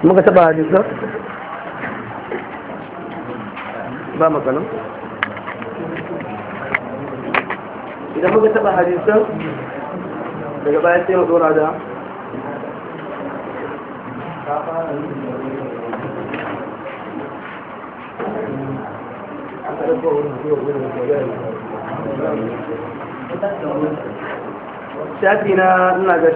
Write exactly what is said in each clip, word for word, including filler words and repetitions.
muka taba hadisa ba matsalan idan muka taba hadisan daga baya sai mu dora da shafi na ina ga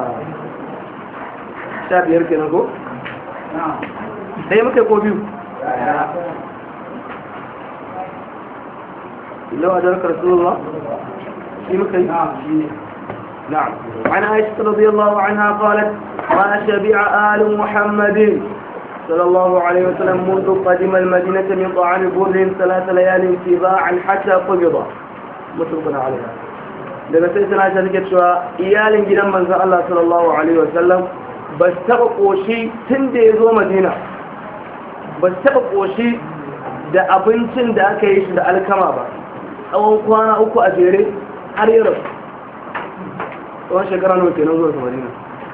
sha biyar kenan ko? ɗaya muka ko biyu? ilo a darkar tsohuwa? shi muka yi? نعم عن عائشة رضي الله عنها قالت ما شبع آل محمد صلى الله عليه وسلم منذ قدم المدينة من طعام بر ثلاث ليال تباعا حتى قبض متفق عليها daga sai tana ta take cewa iyalin gidan manzon Allah sallallahu alaihi wasallam ba su taba koshi tun da ya zo Madina ba su taba koshi da abincin da aka yi shi da alkama ba tsawon kwana uku a jere har yau tsawon shekara nawa kenan zuwa Madina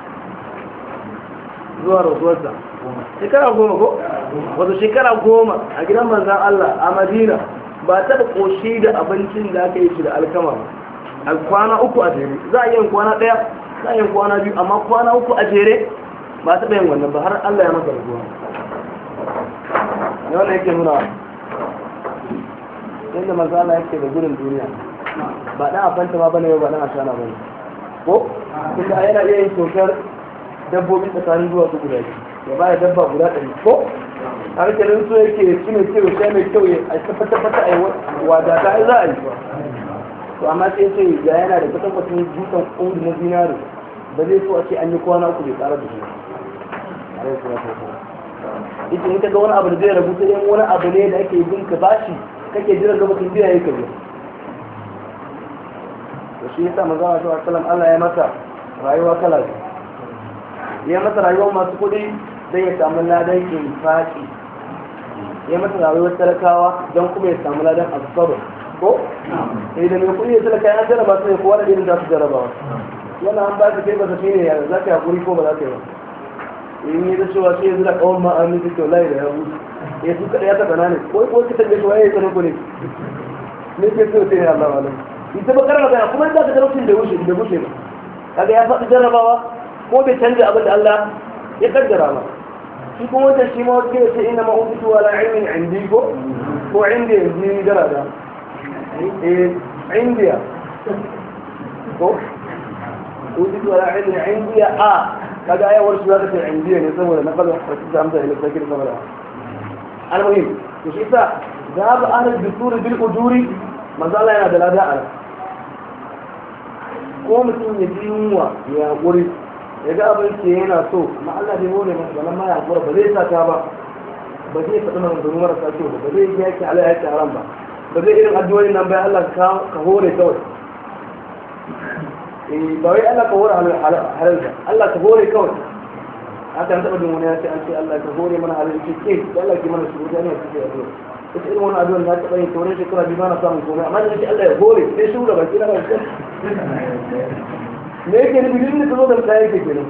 zuwa rasuwarsa shekara goma ko wato shekara goma a gidan manzon Allah a Madina ba taba koshi da abincin da aka yi shi da alkama ba a kwana uku a jere za a yin kwana ɗaya za a yin kwana biyu amma kwana uku a jere ba taɓa yin wannan ba har Allah ya masa ruwa ne wannan yake nuna yadda manzo Allah yake da gudun duniya ba dan afanta ma bane ba dan ashana bane ko kuma yana iya yin tokar dabbobi tsakanin zuwa su guda ya baya dabba guda ɗari ko har kenan so yake shine cewa sai mai kyau a tabbata a yi wadata za a yi to amma sai ce ga yana da kwatankwacin dukan ƙungi na zinari ba zai so a ce an yi kwana uku bai tsara da shi ita in ka ga wani abu da zai rabu sai wani abu ne da ake bin ka bashi kake jiran ga mutum biya yake biya to shi yasa manzo Allah sallallahu alaihi wasallam Allah ya masa rayuwa kala ya masa rayuwa masu kuɗi dan ya samu ladan infaqi ya masa rayuwar talakawa don kuma ya samu ladan asabar ko idan mai kuɗi ya talaka ya jarraba su ne kowa da irin za su jarrabawa wannan an ba su kai ba su shine ya za ka yi hakuri ko ba za ka yi ba in yi da cewa sai ya zira kawon ma'amin da kyau layi da ya buɗe ya su kaɗa ya taɓa na ne ko ko ki tambaye shi waye ya tsaro ku ne ne ke so sai ya Allah wa alam ita bakar magana kuma za ka talaucin da wuce da wuce ba kaga ya faɗi jarrabawa ko bai canja abin da Allah ya kaddara ba shi kuma wata shi ma wata ce ina ma'ubitu wala ilmin indi ko ko indi yanzu gara da indiya ko ujitu wala ilmi indiya a kaga ayawar shi zaka ce indiya ne saboda na kalmar farki da hamza ila sakir saboda almuhim to shi sa zaba ahlul dusur bil ujuri manzo Allah yana da lada ala ko mutum ya ji yunwa ya hakuri ya ga abin ke yana so amma Allah bai hore masa wannan ma ya hakura ba zai sa ta ba ba zai faɗi mana da marasa kyau ba zai yi yaki Allah ya haram ba ba zai irin addu'o'in nan bai Allah ka hore kawai eh ba wai Allah ka hore halal ba Allah ka hore kawai haka an taba din wani ya ce an ce Allah ka hore mana halal ce ke Allah ki mana shuru ne ce addu'a ita irin wannan addu'a na taba yin tore shekara biyu na samun komai amma da Allah ya hore sai shuru da baki na ba shi me yake nufi din da zo da kai yake kenan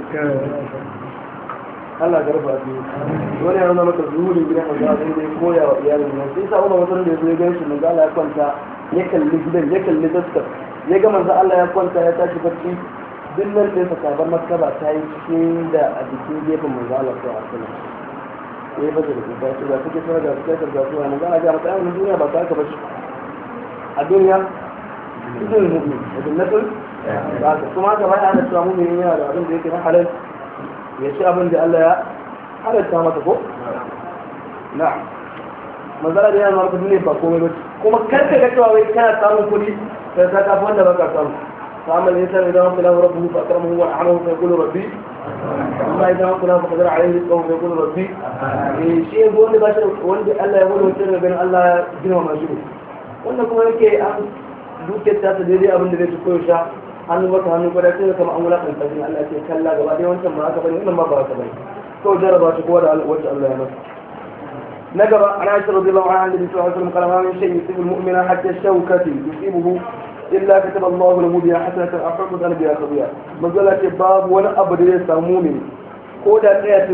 Allah garba su wani ya nuna maka zuhurin gidan manzo Allah sai koya wa iyalin nan sai sa Umar wasan da ya gan shi manzo Allah ya kwanta ya kalli gidan ya kalli daskar ya ga manzo Allah ya kwanta ya tashi bacci dinnan din sa sabar maskaba ta yi cikin da a cikin gefen manzo Allah sallallahu alaihi wasallam sai ba da ba su da suke fara da suke da su manzo Allah ya mata a duniya ba ta ka bashi a duniya cikin mu'min da dinnatul ba kuma ga bayan da cewa mu'min yana da abin da yake na halal ya ci abin da Allah ya halatta mata ko? na mazara da yana marka duniya ba komai ba kuma karka ga cewa wai kana samun kuɗi sai ka kafa wanda baka samu samun yin sanar idan wakila rabbi fa akramu wa ahmahu fa yaqulu rabbi amma idan wakila fa qadara alayhi rizqahu fa yaqulu rabbi eh shi ne wanda ba shi wanda Allah ya wani wutar ganin Allah ya gina ma shi wanda kuma yake an dukiyar ta ta daidai abin da zai ci koyo sha hannu baka hannu gwada sai kama an wulakan tsari Allah ce kalla gaba dai wancan ba haka bane wannan ma ba haka bane to jaraba shi kowa da wacce Allah ya masa na gaba ana aisha radiyallahu anha da sallallahu alaihi wasallam kalama min shay'in yusibu al-mu'mina hatta shawkati yusibuhu illa kataba Allahu lahu biha hasanatan ahaqqu an biha qadiya manzala ce babu wani abu da ya samu mu'mini ko da tsaya